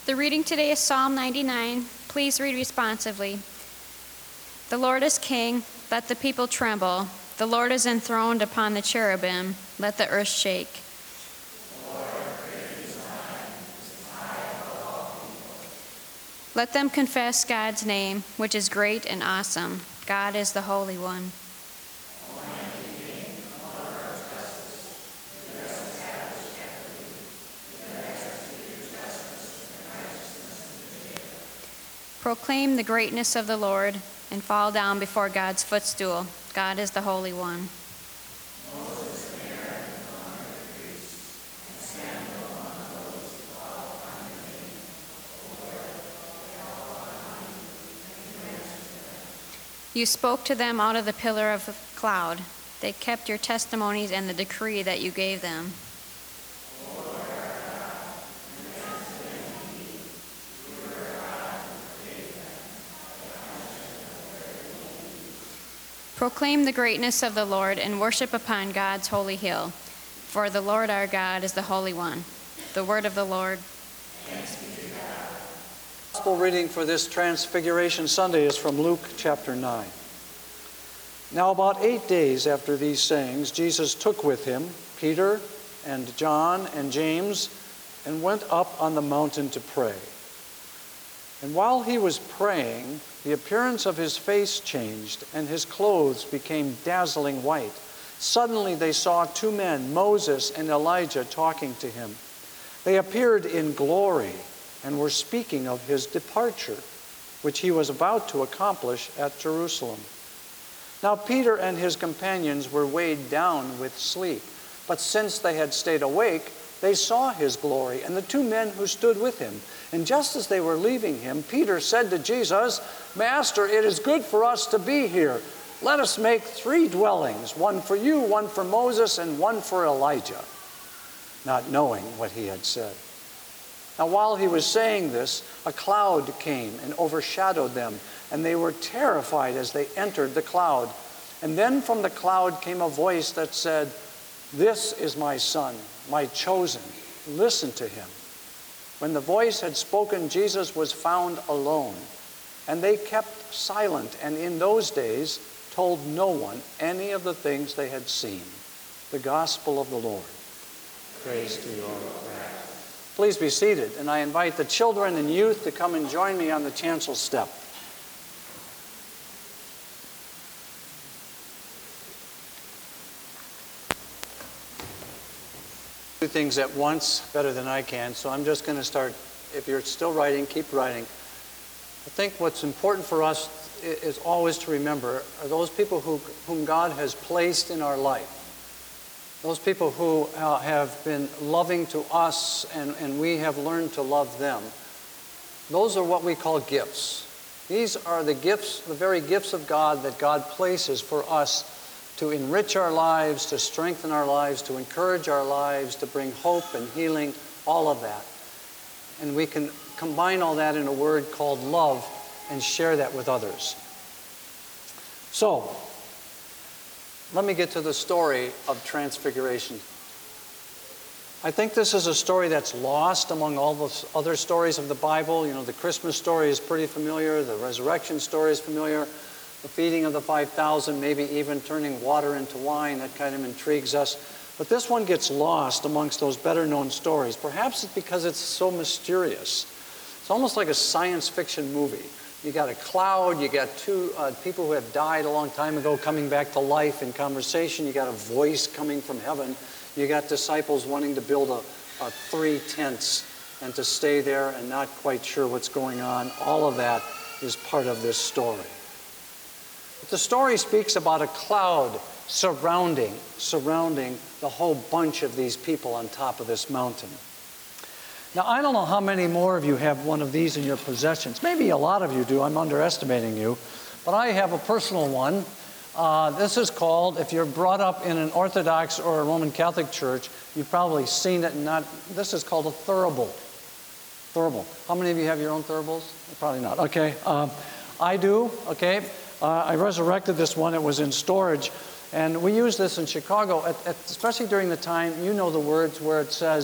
The reading today is Psalm 99. Please read responsively. The Lord is king, let the people tremble. The Lord is enthroned upon the cherubim, let the earth shake. Let them confess God's name, which is great and awesome. God is the Holy One. Proclaim the greatness of the Lord and fall down before God's footstool. God is the Holy One. You spoke to them out of the pillar of the cloud. They kept your testimonies and the decree that you gave them. Proclaim the greatness of the Lord and worship upon God's holy hill. For the Lord our God is the Holy One. The word of the Lord. The gospel reading for this Transfiguration Sunday is from Luke chapter 9. Now about 8 days after these sayings, Jesus took with him Peter and John and James and went up on the mountain to pray. And while he was praying, the appearance of his face changed, and his clothes became dazzling white. Suddenly they saw two men, Moses and Elijah, talking to him. They appeared in glory and were speaking of his departure, which he was about to accomplish at Jerusalem. Now Peter and his companions were weighed down with sleep, but since they had stayed awake, they saw his glory and the two men who stood with him. And just as they were leaving him, Peter said to Jesus, "Master, it is good for us to be here. Let us make 3 dwellings, one for you, one for Moses, and one for Elijah," not knowing what he had said. Now while he was saying this, a cloud came and overshadowed them, and they were terrified as they entered the cloud. And then from the cloud came a voice that said, "This is my Son, my chosen. Listen to him." When the voice had spoken, Jesus was found alone, and they kept silent, and in those days told no one any of the things they had seen. The gospel of the Lord. Praise to you, O Lord. Please be seated, and I invite the children and youth to come and join me on the chancel step. Do things at once better than I can, so I'm just going to start. If you're still writing, keep writing. I think what's important for us is always to remember are those people whom God has placed in our life. Those people who have been loving to us and we have learned to love them. Those are what we call gifts. These are the gifts, the very gifts of God that God places for us to enrich our lives, to strengthen our lives, to encourage our lives, to bring hope and healing, all of that. And we can combine all that in a word called love and share that with others. So, let me get to the story of Transfiguration. I think this is a story that's lost among all the other stories of the Bible. You know, the Christmas story is pretty familiar. The resurrection story is familiar. The feeding of the 5,000, maybe even turning water into wine, that kind of intrigues us. But this one gets lost amongst those better-known stories. Perhaps it's because it's so mysterious. It's almost like a science fiction movie. You got a cloud, you got two people who have died a long time ago coming back to life in conversation, you got a voice coming from heaven, you got disciples wanting to build 3 tents and to stay there and not quite sure what's going on. All of that is part of this story. But the story speaks about a cloud surrounding the whole bunch of these people on top of this mountain. Now, I don't know how many more of you have one of these in your possessions. Maybe a lot of you do. I'm underestimating you. But I have a personal one. This is called, if you're brought up in an Orthodox or a Roman Catholic church, you've probably seen it. This is called a thurible. Thurible. How many of you have your own thuribles? Probably not. Okay. I do. Okay. I resurrected this one. It was in storage. And we use this in Chicago, especially during the time, you know the words where it says,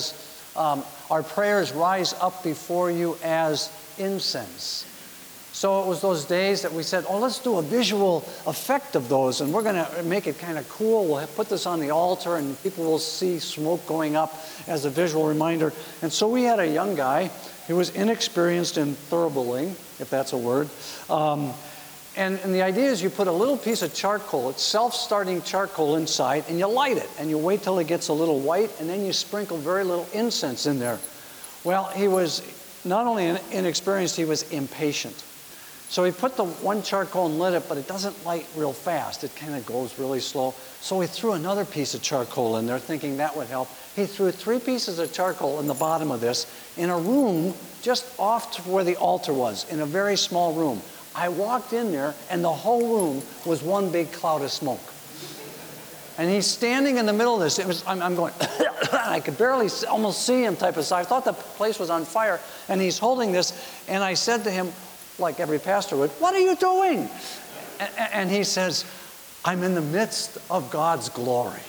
our prayers rise up before you as incense. So it was those days that we said, oh, let's do a visual effect of those, and we're going to make it kind of cool. We'll put this on the altar, and people will see smoke going up as a visual reminder. And so we had a young guy who was inexperienced in thoroughbreaking, if that's a word. And the idea is you put a little piece of charcoal, it's self-starting charcoal inside, and you light it, and you wait till it gets a little white, and then you sprinkle very little incense in there. Well, he was not only inexperienced, he was impatient. So he put the one charcoal and lit it, but it doesn't light real fast. It kind of goes really slow. So he threw another piece of charcoal in there, thinking that would help. He threw 3 pieces of charcoal in the bottom of this in a room just off to where the altar was, in a very small room. I walked in there, and the whole room was one big cloud of smoke. And he's standing in the middle of this. I'm going, I could barely almost see him type of size. I thought the place was on fire, and he's holding this. And I said to him, like every pastor would, what are you doing? And he says, I'm in the midst of God's glory.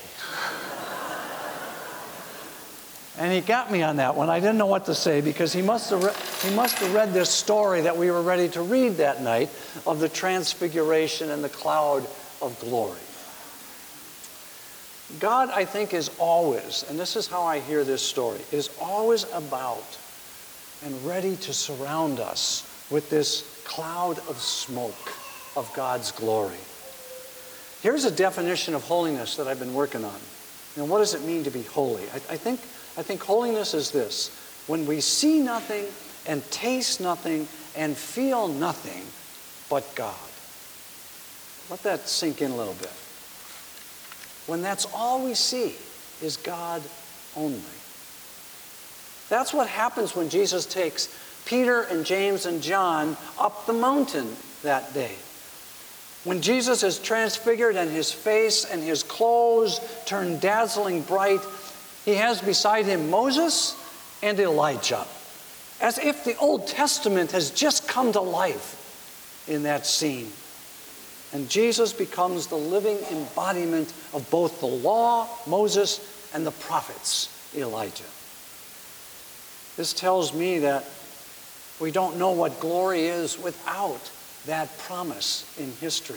And he got me on that one. I didn't know what to say, because he must have read this story that we were ready to read that night of the transfiguration and the cloud of glory. God, I think, is always, and this is how I hear this story, is always about and ready to surround us with this cloud of smoke of God's glory. Here's a definition of holiness that I've been working on. And what does it mean to be holy? I think holiness is this: when we see nothing and taste nothing and feel nothing but God. Let that sink in a little bit. When that's all we see is God only. That's what happens when Jesus takes Peter and James and John up the mountain that day. When Jesus is transfigured and his face and his clothes turn dazzling bright, he has beside him Moses and Elijah, as if the Old Testament has just come to life in that scene. And Jesus becomes the living embodiment of both the law, Moses, and the prophets, Elijah. This tells me that we don't know what glory is without that promise in history.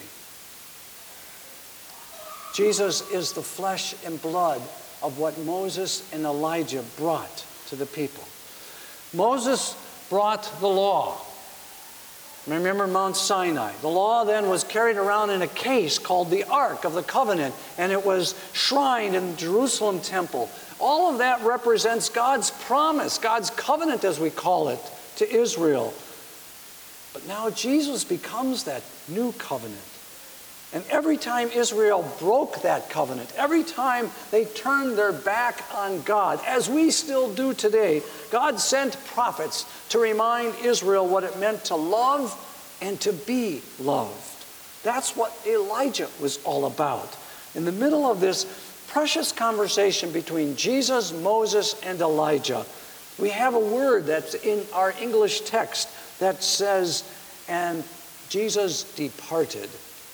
Jesus is the flesh and blood of what Moses and Elijah brought to the people. Moses brought the law. Remember Mount Sinai. The law then was carried around in a case called the Ark of the Covenant, and it was shrined in the Jerusalem temple. All of that represents God's promise, God's covenant as we call it, to Israel. But now Jesus becomes that new covenant. And every time Israel broke that covenant, every time they turned their back on God, as we still do today, God sent prophets to remind Israel what it meant to love and to be loved. That's what Elijah was all about. In the middle of this precious conversation between Jesus, Moses, and Elijah, we have a word that's in our English text that says, and Jesus departed.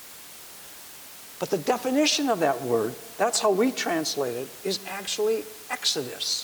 But the definition of that word, that's how we translate it, is actually Exodus.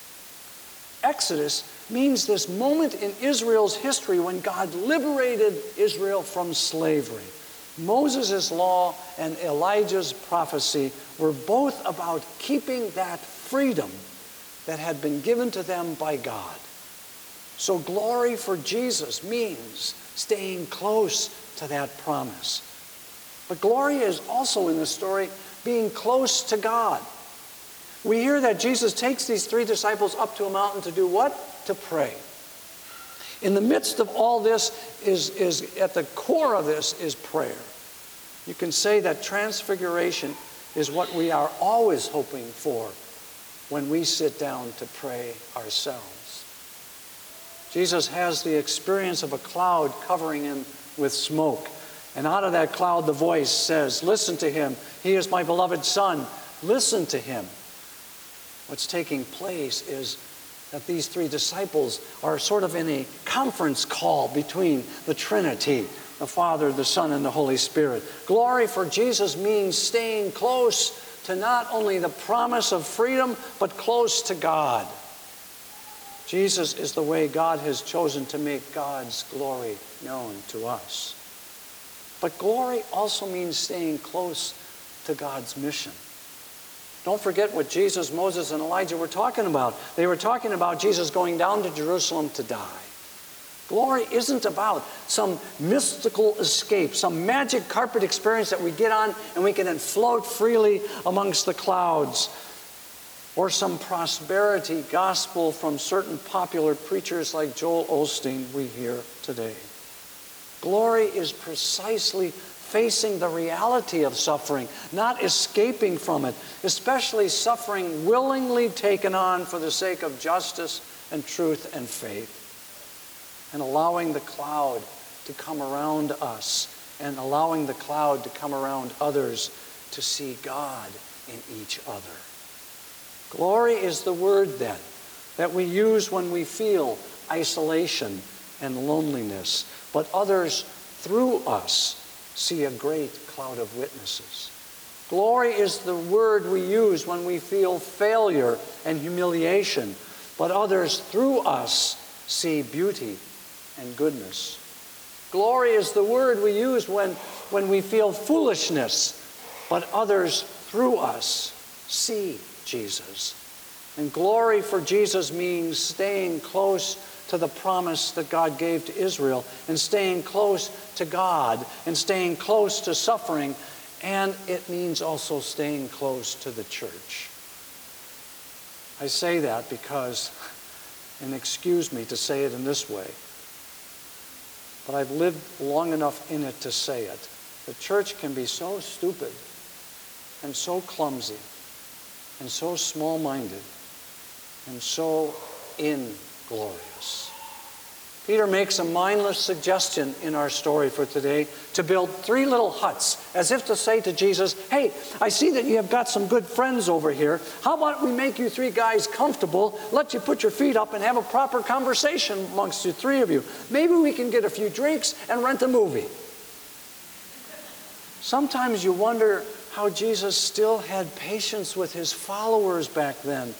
Exodus means this moment in Israel's history when God liberated Israel from slavery. Moses' law and Elijah's prophecy were both about keeping that freedom that had been given to them by God. So glory for Jesus means staying close to that promise. But glory is also in the story being close to God. We hear that Jesus takes these 3 disciples up to a mountain to do what? To pray. In the midst of all this is at the core of this is prayer. You can say that transfiguration is what we are always hoping for when we sit down to pray ourselves. Jesus has the experience of a cloud covering him with smoke. And out of that cloud, the voice says, listen to him. He is my beloved Son. Listen to him. What's taking place is that these 3 disciples are sort of in a conference call between the Trinity, the Father, the Son, and the Holy Spirit. Glory for Jesus means staying close to not only the promise of freedom, but close to God. Jesus is the way God has chosen to make God's glory known to us. But glory also means staying close to God's mission. Don't forget what Jesus, Moses, and Elijah were talking about. They were talking about Jesus going down to Jerusalem to die. Glory isn't about some mystical escape, some magic carpet experience that we get on and we can then float freely amongst the clouds, or some prosperity gospel from certain popular preachers like Joel Osteen we hear today. Glory is precisely facing the reality of suffering, not escaping from it, especially suffering willingly taken on for the sake of justice and truth and faith, and allowing the cloud to come around us and allowing the cloud to come around others to see God in each other. Glory is the word, then, that we use when we feel isolation and loneliness, but others through us see a great cloud of witnesses. Glory is the word we use when we feel failure and humiliation, but others through us see beauty and goodness. Glory is the word we use when we feel foolishness, but others through us see Jesus. And glory for Jesus means staying close to the promise that God gave to Israel, and staying close to God, and staying close to suffering, and it means also staying close to the church. I say that because, and excuse me to say it in this way, but I've lived long enough in it to say it. The church can be so stupid and so clumsy and so small-minded and so inglorious. Peter makes a mindless suggestion in our story for today to build 3 little huts, as if to say to Jesus, hey, I see that you have got some good friends over here. How about we make you 3 guys comfortable, let you put your feet up and have a proper conversation amongst you 3 of you. Maybe we can get a few drinks and rent a movie. Sometimes you wonder how Jesus still had patience with his followers back then.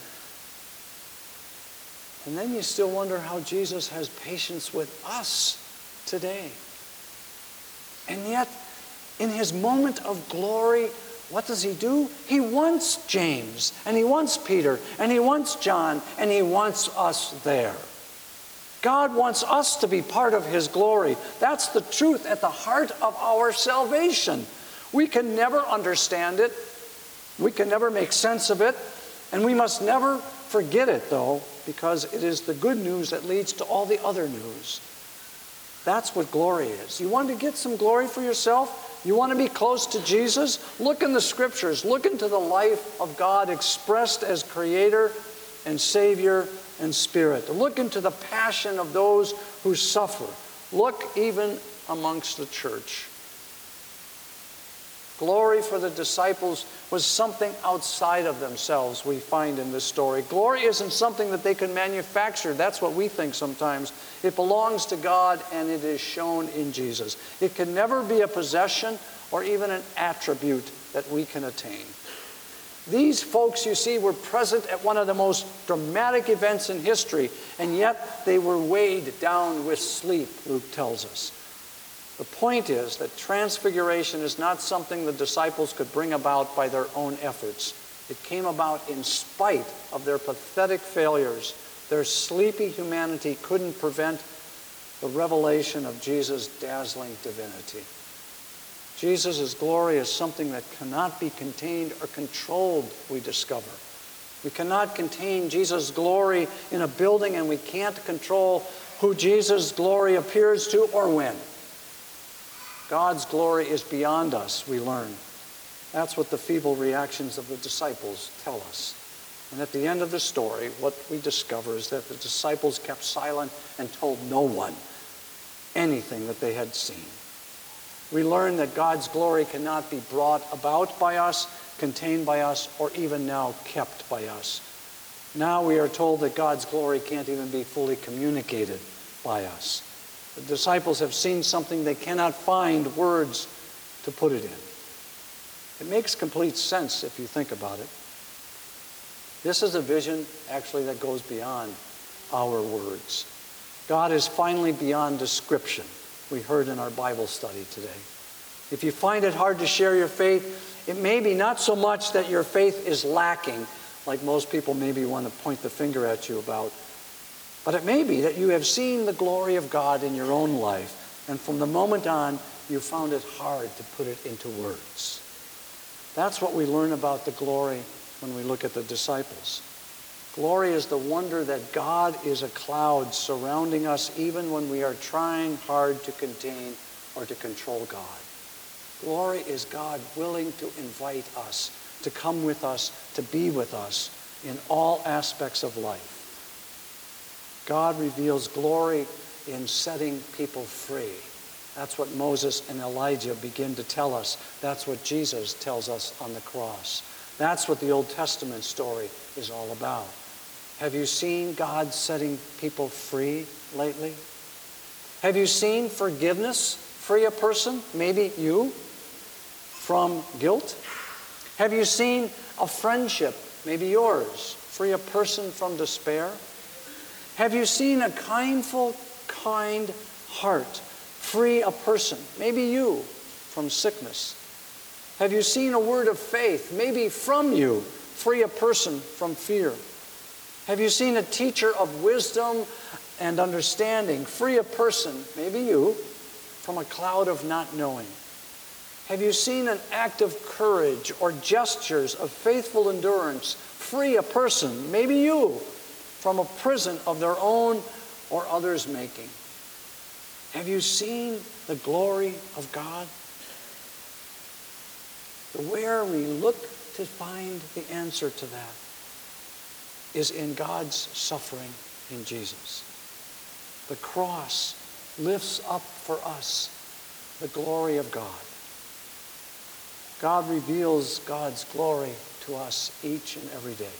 And then you still wonder how Jesus has patience with us today. And yet, in his moment of glory, what does he do? He wants James, and he wants Peter, and he wants John, and he wants us there. God wants us to be part of his glory. That's the truth at the heart of our salvation. We can never understand it. We can never make sense of it. And we must never forget it, though, because it is the good news that leads to all the other news. That's what glory is. You want to get some glory for yourself? You want to be close to Jesus? Look in the Scriptures. Look into the life of God expressed as Creator and Savior and Spirit. Look into the passion of those who suffer. Look even amongst the church. Glory for the disciples was something outside of themselves, we find in this story. Glory isn't something that they can manufacture. That's what we think sometimes. It belongs to God, and it is shown in Jesus. It can never be a possession or even an attribute that we can attain. These folks, you see, were present at one of the most dramatic events in history, and yet they were weighed down with sleep, Luke tells us. The point is that transfiguration is not something the disciples could bring about by their own efforts. It came about in spite of their pathetic failures. Their sleepy humanity couldn't prevent the revelation of Jesus' dazzling divinity. Jesus' glory is something that cannot be contained or controlled, we discover. We cannot contain Jesus' glory in a building, and we can't control who Jesus' glory appears to or when. God's glory is beyond us, we learn. That's what the feeble reactions of the disciples tell us. And at the end of the story, what we discover is that the disciples kept silent and told no one anything that they had seen. We learn that God's glory cannot be brought about by us, contained by us, or even now kept by us. Now we are told that God's glory can't even be fully communicated by us. The disciples have seen something they cannot find words to put it in. It makes complete sense if you think about it. This is a vision, actually, that goes beyond our words. God is finally beyond description, we heard in our Bible study today. If you find it hard to share your faith, it may be not so much that your faith is lacking, like most people maybe want to point the finger at you about, but it may be that you have seen the glory of God in your own life, and from the moment on, you found it hard to put it into words. That's what we learn about the glory when we look at the disciples. Glory is the wonder that God is a cloud surrounding us even when we are trying hard to contain or to control God. Glory is God willing to invite us, to come with us, to be with us in all aspects of life. God reveals glory in setting people free. That's what Moses and Elijah begin to tell us. That's what Jesus tells us on the cross. That's what the Old Testament story is all about. Have you seen God setting people free lately? Have you seen forgiveness free a person, maybe you, from guilt? Have you seen a friendship, maybe yours, free a person from despair? Have you seen a kindful, kind heart free a person, maybe you, from sickness? Have you seen a word of faith, maybe from you, free a person from fear? Have you seen a teacher of wisdom and understanding free a person, maybe you, from a cloud of not knowing? Have you seen an act of courage or gestures of faithful endurance free a person, maybe you, from a prison of their own or others' making? Have you seen the glory of God? Where we look to find the answer to that is in God's suffering in Jesus. The cross lifts up for us the glory of God. God reveals God's glory to us each and every day.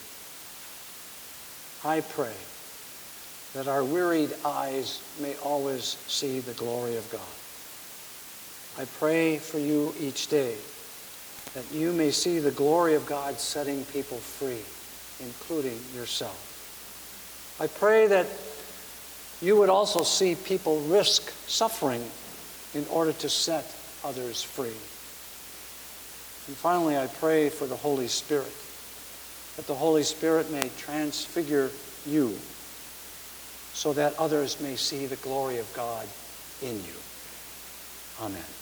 I pray that our wearied eyes may always see the glory of God. I pray for you each day that you may see the glory of God setting people free, including yourself. I pray that you would also see people risk suffering in order to set others free. And finally, I pray for the Holy Spirit, that the Holy Spirit may transfigure you so that others may see the glory of God in you. Amen.